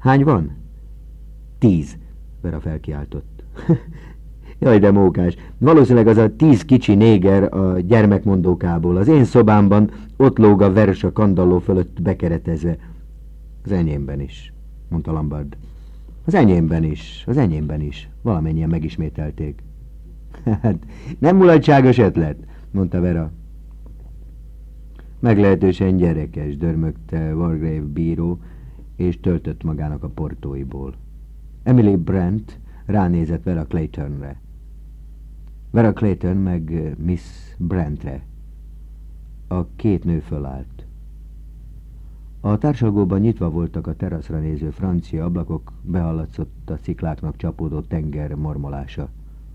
Hány van? 10, Vera felkiáltott. Jaj, de mókás. Valószínűleg az a 10 kicsi néger a gyermekmondókából. Az én szobámban ott lóg a vers a kandalló fölött bekeretezve. Az enyémben is, mondta Lombard. Az enyémben is. Valamennyien megismételték. Hát, nem mulatságos ötlet, mondta Vera. Meglehetősen gyerekes, dörmögte Wargrave bíró, és töltött magának a portóiból. Emily Brent ránézett Vera Claytonre. Vera Clayton meg Miss Brentre. A két nő fölállt. A társalgóban nyitva voltak a teraszra néző francia ablakok, behallatszott a szikláknak csapódó tenger mormolása.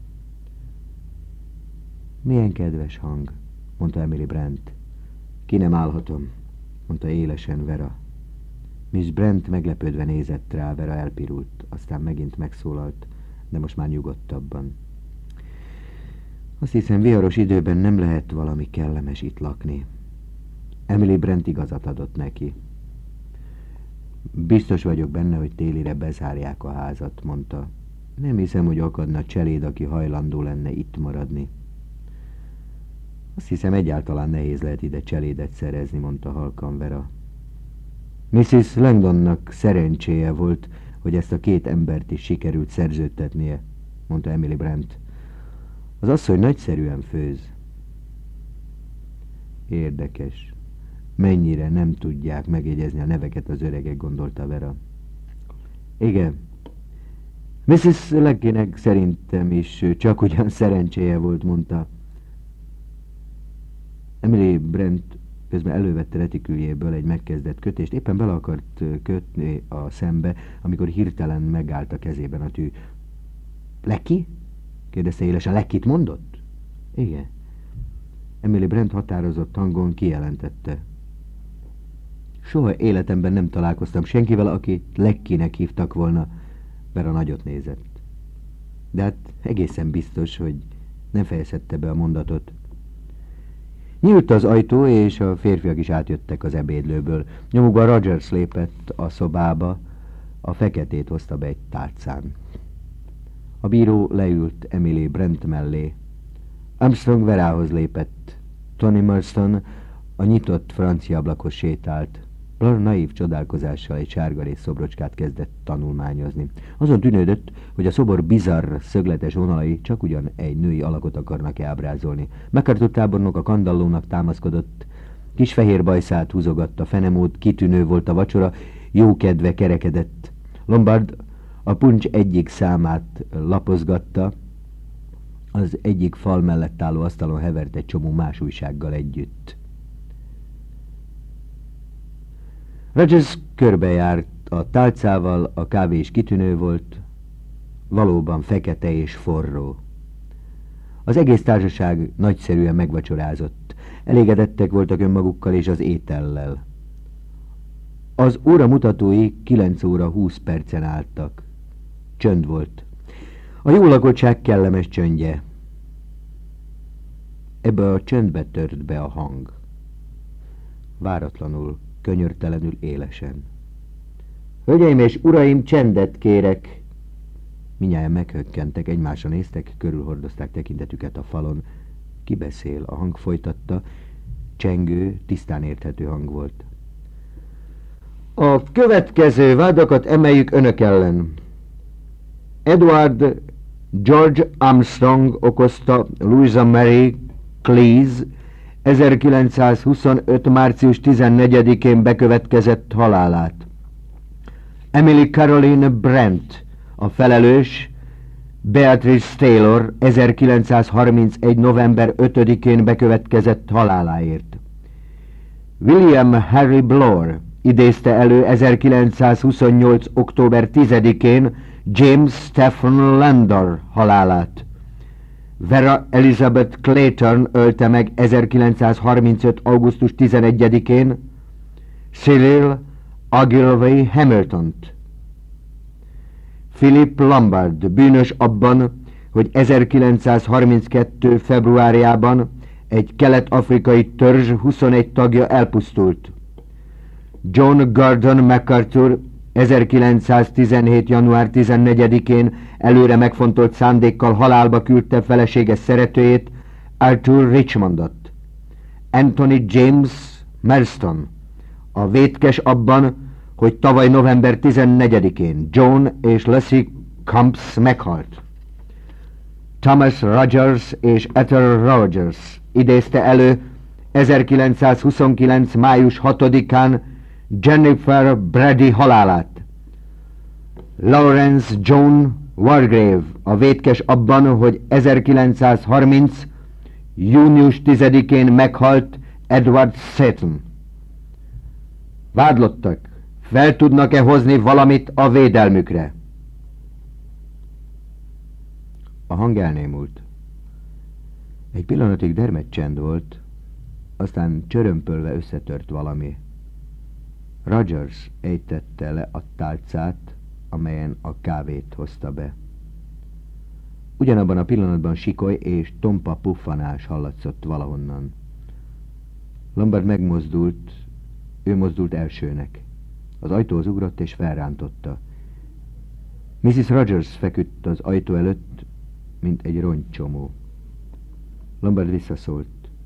Milyen kedves hang, mondta Emily Brent. Ki nem állhatom, mondta élesen Vera. Miss Brent meglepődve nézett rá, Vera elpirult, aztán megint megszólalt, de most már nyugodtabban. Azt hiszem, viharos időben nem lehet valami kellemes itt lakni. Emily Brent igazat adott neki. Biztos vagyok benne, hogy télire bezárják a házat, mondta. Nem hiszem, hogy akadna cseléd, aki hajlandó lenne itt maradni. Azt hiszem, egyáltalán nehéz lehet ide cselédet szerezni, mondta halkan Vera. Mrs. Langdonnak szerencséje volt, hogy ezt a két embert is sikerült szerződtetnie, mondta Emily Brent. Az asszony nagyszerűen főz. Érdekes. Mennyire nem tudják megjegyezni a neveket az öregek, gondolta Vera. Igen. Mrs. Leckynek szerintem is csak ugyan szerencséje volt, mondta. Emily Brent közben elővette retiküljéből egy megkezdett kötést, éppen bele akart kötni a szembe, amikor hirtelen megállt a kezében a tű. Lecky? Kérdezte élesen. Leckit mondott? Igen. Emily Brent határozott hangon kijelentette. Soha életemben nem találkoztam senkivel, akit Leckynek hívtak volna. Vera nagyot nézett. De hát egészen biztos, hogy nem fejezhette be a mondatot. Nyílt az ajtó, és a férfiak is átjöttek az ebédlőből. Nyomukban Rogers lépett a szobába, a feketét hozta be egy tálcán. A bíró leült Emily Brent mellé. Armstrong Verához lépett. Tony Marston a nyitott francia ablakhoz sétált. Blair naív csodálkozással egy sárgarész szobrocskát kezdett tanulmányozni. Azon tűnődött, hogy a szobor bizarr, szögletes vonalai csak ugyan egy női alakot akarnak ábrázolni. MacArthur tábornok a kandallónak támaszkodott, kis fehér bajszát húzogatta, fenemód, kitűnő volt a vacsora, jókedve kerekedett. Lombard a puncs egyik számát lapozgatta, az egyik fal mellett álló asztalon hevert egy csomó más újsággal együtt. Rogers körbejárt a tálcával, a kávé is kitűnő volt, valóban fekete és forró. Az egész társaság nagyszerűen megvacsorázott, elégedettek voltak önmagukkal és az étellel. Az óramutatói 9 óra 20 percen álltak. Csönd volt. A jó lakottság kellemes csöndje. Ebbe a csöndbe tört be a hang. Váratlanul, könyörtelenül élesen. Hölgyeim és uraim, csendet kérek! Mindnyájan meghökkentek, egymásra néztek, körülhordozták tekintetüket a falon. Ki beszél? A hang folytatta. Csengő, tisztán érthető hang volt. A következő vádakat emeljük önök ellen. Edward George Armstrong okozta Louisa Mary Cleese 1925. március 14-én bekövetkezett halálát. Emily Caroline Brent, a felelős, Beatrice Taylor 1931. november 5-én bekövetkezett haláláért. William Harry Bloor idézte elő 1928. október 10-én James Stephen Landor halálát. Vera Elizabeth Clayton ölte meg 1935. augusztus 11-én Cyril Ogilvy Hamiltont. Philip Lombard bűnös abban, hogy 1932. februárjában egy kelet-afrikai törzs 21 tagja elpusztult. John Gordon MacArthur 1917. január 14-én előre megfontolt szándékkal halálba küldte felesége szeretőjét, Arthur Richmondot. Anthony James Marston a vétkes abban, hogy tavaly november 14-én John és Leslie Camps meghalt. Thomas Rogers és Ethel Rogers idézte elő 1929. május 6-án Jennifer Brady halálát. Lawrence John Wargrave a vétkes abban, hogy 1930. június 10-én meghalt Edward Seton. Vádlottak, fel tudnak-e hozni valamit a védelmükre? A hang elnémult. Egy pillanatig dermedt csend volt, aztán csörömpölve összetört valami. Rogers ejtette le a tálcát, amelyen a kávét hozta be. Ugyanabban a pillanatban sikoly és tompa puffanás hallatszott valahonnan. Lombard megmozdult, ő mozdult elsőnek. Az ajtóhoz ugrott és felrántotta. Mrs. Rogers feküdt az ajtó előtt, mint egy rongycsomó. Lombard visszaszólt.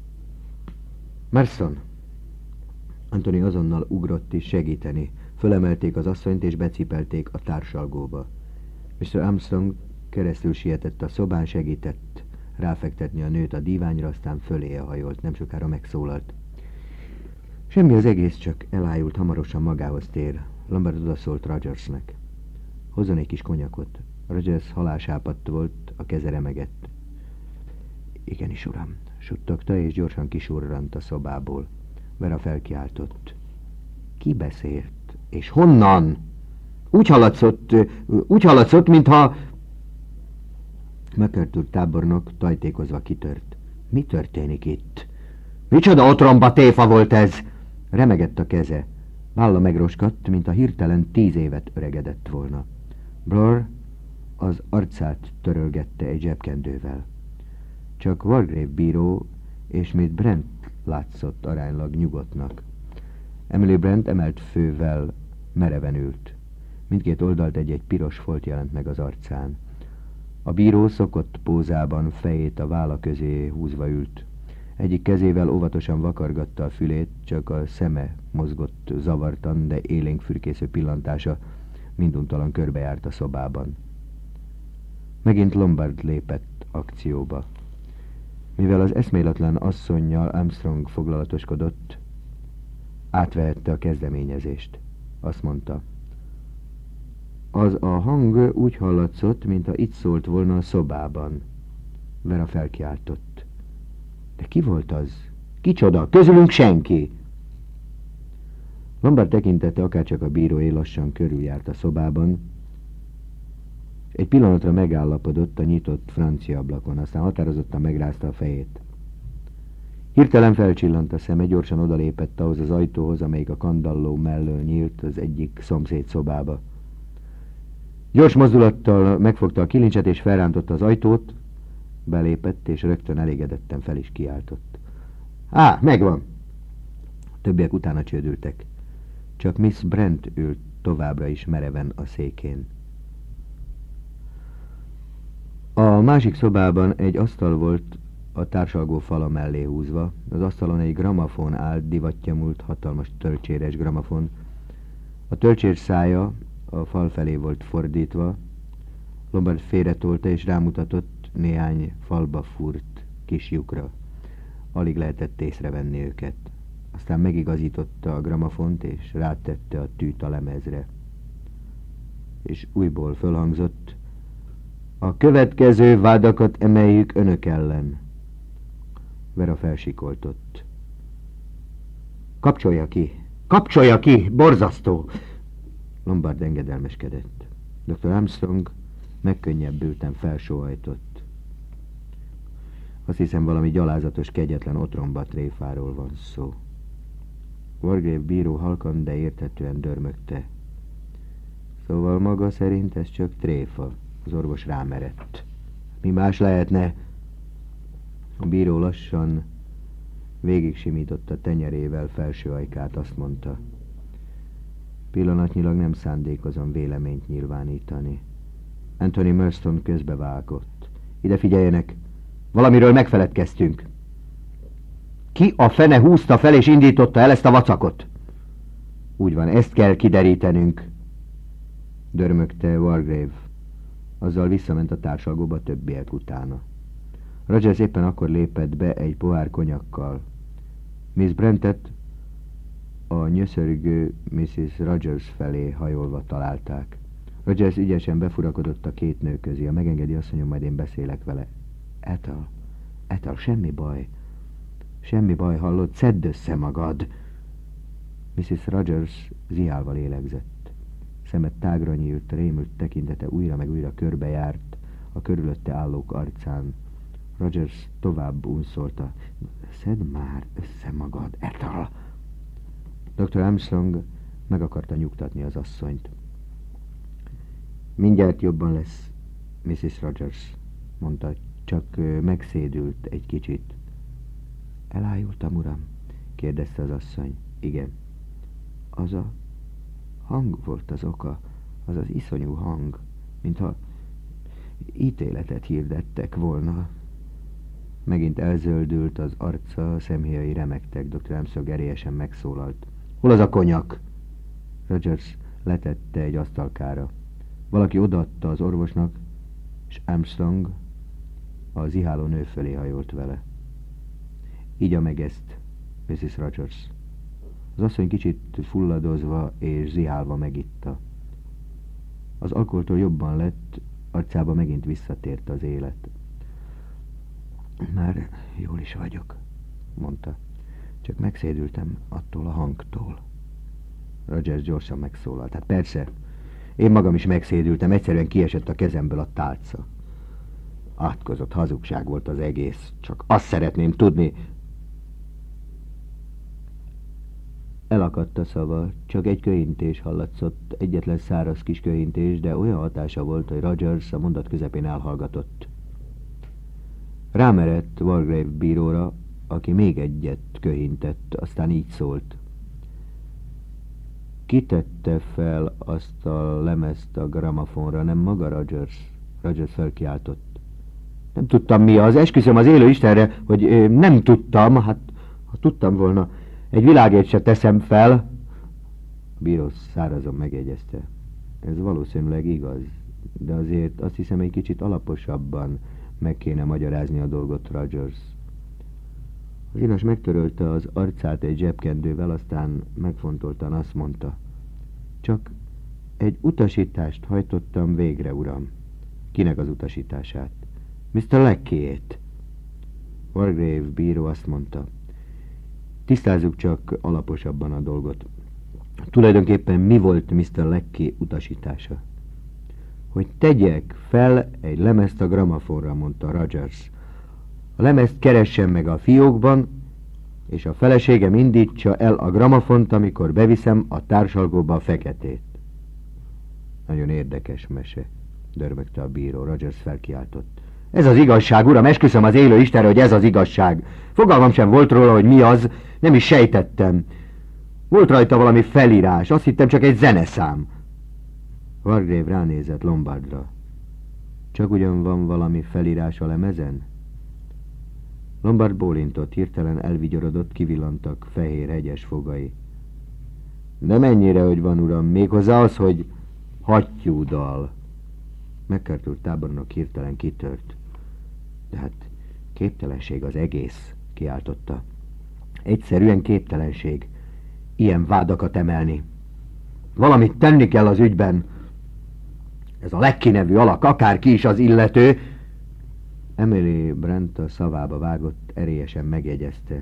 Marston! Anthony azonnal ugrott is segíteni. Fölemelték az asszonyt és becipelték a társalgóba. Mr. Armstrong keresztül sietett a szobán, segített ráfektetni a nőt a díványra, aztán föléje hajolt, nem sokára megszólalt. Semmi, az egész, csak elájult, hamarosan magához tér. Lombard odaszólt Rogersnek. Hozzon egy kis konyakot. Rogers halálsápadt volt, a keze remegett. Igenis, uram, suttogta, és gyorsan kisurrant a szobából. Vera felkiáltott. Ki beszélt? És honnan? Úgy hallatszott, mintha... MacArthur tábornok tajtékozva kitört. Mi történik itt? Micsoda otromba téfa volt ez? Remegett a keze. Válla megroskadt, mintha hirtelen 10 évet öregedett volna. Blur az arcát törölgette egy zsebkendővel. Csak Wargrave bíró és Miss Brent látszott aránylag nyugodtnak. Emily Brent emelt fővel mereven ült. Mindkét oldalt egy-egy piros folt jelent meg az arcán. A bíró szokott pózában fejét a válla közé húzva ült. Egyik kezével óvatosan vakargatta a fülét, csak a szeme mozgott zavartan, de élénk fürkésző pillantása minduntalan körbejárt a szobában. Megint Lombard lépett akcióba. Mivel az eszméletlen asszonnyal Armstrong foglalatoskodott, átvehette a kezdeményezést. Azt mondta, az a hang úgy hallatszott, mintha itt szólt volna a szobában. Vera felkiáltott. De ki volt az? Kicsoda? Közülünk senki! Lombard tekintete, akárcsak a bíróé, lassan körüljárt a szobában. Egy pillanatra megállapodott a nyitott francia ablakon, aztán határozottan megrázta a fejét. Hirtelen felcsillant a szeme, gyorsan odalépett ahhoz az ajtóhoz, amelyik a kandalló mellől nyílt az egyik szomszéd szobába. Gyors mozdulattal megfogta a kilincset és felrántotta az ajtót, belépett és rögtön elégedetten fel is kiáltott. Megvan! A többiek utána csődültek. Csak Miss Brent ült továbbra is mereven a székén. A másik szobában egy asztal volt a társalgó fala mellé húzva. Az asztalon egy gramafon állt, divatja múlt, hatalmas tölcséres gramafon. A tölcsér szája a fal felé volt fordítva. Lombard félretolta és rámutatott néhány falba fúrt kis lyukra. Alig lehetett észrevenni őket. Aztán megigazította a gramafont és rátette a tűt a lemezre. És újból fölhangzott: a következő vádakat emeljük önök ellen. Vera felsikoltott. Kapcsolja ki! Kapcsolja ki! Borzasztó! Lombard engedelmeskedett. Dr. Armstrong megkönnyebbülten felsóhajtott. Azt hiszem, valami gyalázatos, kegyetlen otromba tréfáról van szó. Wargrave bíró halkan, de érthetően dörmögte. Szóval maga szerint ez csak tréfa. Az orvos rámerett. Mi más lehetne? A bíró lassan végig simította tenyerével felső ajkát, azt mondta. Pillanatnyilag nem szándékozom véleményt nyilvánítani. Anthony Marston közbevágott. Ide figyeljenek! Valamiről megfeledkeztünk. Ki a fene húzta fel és indította el ezt a vacakot? Úgy van, ezt kell kiderítenünk, dörmögte Wargrave. Azzal visszament a társalgóba többiek utána. Rogers éppen akkor lépett be egy pohár konyakkal. Miss Brentet a nyöszörgő Mrs. Rogers felé hajolva találták. Rogers ügyesen befurakodott a két nő közé. Ha megengedi, asszonyom, majd én beszélek vele. Ethel, semmi baj. Semmi baj, hallod? Szedd össze magad! Mrs. Rogers ziálva lélegzett. Szemet tágra nyílt, rémült tekintete újra meg újra körbejárt a körülötte állók arcán. Rogers tovább unszolta. Szedd már össze magad, Ethel! Dr. Armstrong meg akarta nyugtatni az asszonyt. Mindjárt jobban lesz, Mrs. Rogers, mondta, csak megszédült egy kicsit. Elájultam, uram? Kérdezte az asszony. Igen. Az a hang volt az oka, az az iszonyú hang, mintha ítéletet hirdettek volna. Megint elzöldült az arca, szemhéjai remegtek. Dr. Armstrong erélyesen megszólalt. Hol az a konyak? Rogers letette egy asztalkára. Valaki odaadta az orvosnak, és Armstrong az iháló nő fölé hajolt vele. Igya meg ezt, Mrs. Rogers. Az asszony kicsit fulladozva és zihálva megitta. Az alkoholtól jobban lett, arcába megint visszatért az élet. Már jól is vagyok, mondta. Csak megszédültem attól a hangtól. Rogers gyorsan megszólalt. Hát persze, én magam is megszédültem, egyszerűen kiesett a kezemből a tálca. Átkozott hazugság volt az egész. Csak azt szeretném tudni... Elakadt a szava, csak egy köhintés hallatszott, egyetlen száraz kis köhintés, de olyan hatása volt, hogy Rogers a mondat közepén elhallgatott. Rámerett Wargrave bíróra, aki még egyet köhintett, aztán így szólt. Kitette fel azt a lemezt a gramofonra, nem maga Rogers? Rogers felkiáltott. Nem tudtam mi az, esküszöm az élő Istenre, hogy nem tudtam, hát ha tudtam volna, egy világért se teszem fel. A bíró szárazon megjegyezte. Ez valószínűleg igaz, de azért azt hiszem egy kicsit alaposabban meg kéne magyarázni a dolgot, Rogers. Az inas megtörölte az arcát egy zsebkendővel, aztán megfontoltan azt mondta. Csak egy utasítást hajtottam végre, uram. Kinek az utasítását? Mr. Leckyét. Wargrave bíró azt mondta. Tisztázzuk csak alaposabban a dolgot. Tulajdonképpen mi volt Mr. Lecky utasítása? Hogy tegyek fel egy lemezt a gramofonra, mondta Rogers. A lemezt keressen meg a fiókban, és a feleségem indítsa el a gramofont, amikor beviszem a társalgóba a feketét. Nagyon érdekes mese, dörmögte a bíró. Rogers felkiáltott. Ez az igazság, uram, esküszöm az élő Istenre, hogy ez az igazság. Fogalmam sem volt róla, hogy mi az, nem is sejtettem. Volt rajta valami felírás, azt hittem csak egy zeneszám. Wargrave ránézett Lombardra. Csak ugyan van valami felírás a lemezen? Lombard bólintott, hirtelen elvigyorodott, kivillantak fehér hegyes fogai. Nem ennyire, hogy van, uram, méghozzá az, hogy hattyúdal. McArthur tábornok hirtelen kitört. De hát képtelenség az egész, kiáltotta. Egyszerűen képtelenség. Ilyen vádakat emelni. Valamit tenni kell az ügyben. Ez a Lecky nevű alak, akárki is az illető. Emily Brent a szavába vágott, erélyesen megjegyezte.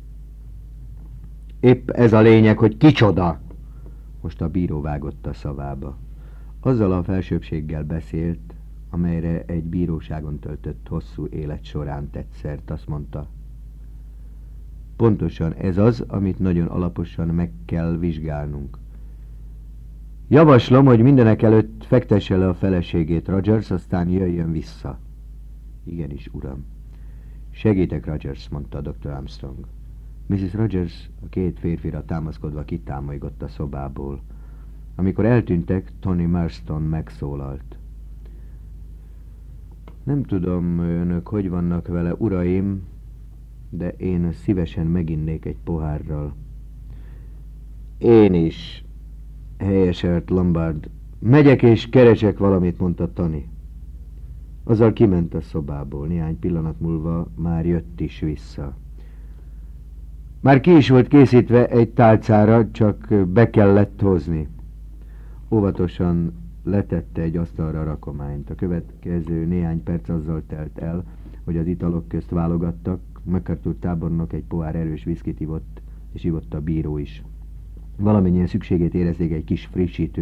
Épp ez a lényeg, hogy kicsoda. Most a bíró vágott a szavába. Azzal a felsőbbséggel beszélt, amelyre egy bíróságon töltött hosszú élet során tett szert, azt mondta. Pontosan ez az, amit nagyon alaposan meg kell vizsgálnunk. Javaslom, hogy mindenek előtt fektesse le a feleségét, Rogers, aztán jöjjön vissza. Igenis, uram. Segítek, Rogers, mondta Dr. Armstrong. Mrs. Rogers a két férfira támaszkodva kitámolygott a szobából. Amikor eltűntek, Tony Marston megszólalt. Nem tudom, önök hogy vannak vele, uraim, de én szívesen meginnék egy pohárral. Én is, helyeselt Lombard. Megyek és keresek valamit, mondta Tony. Azzal kiment a szobából, néhány pillanat múlva már jött is vissza. Már ki is volt készítve egy tálcára, csak be kellett hozni. Óvatosan letette egy asztalra a rakományt. A következő néhány perc azzal telt el, hogy az italok közt válogattak. MacArthur tábornok egy pohár erős viszkit ivott, és ivott a bíró is. Valamennyien szükségét érezték egy kis frissítő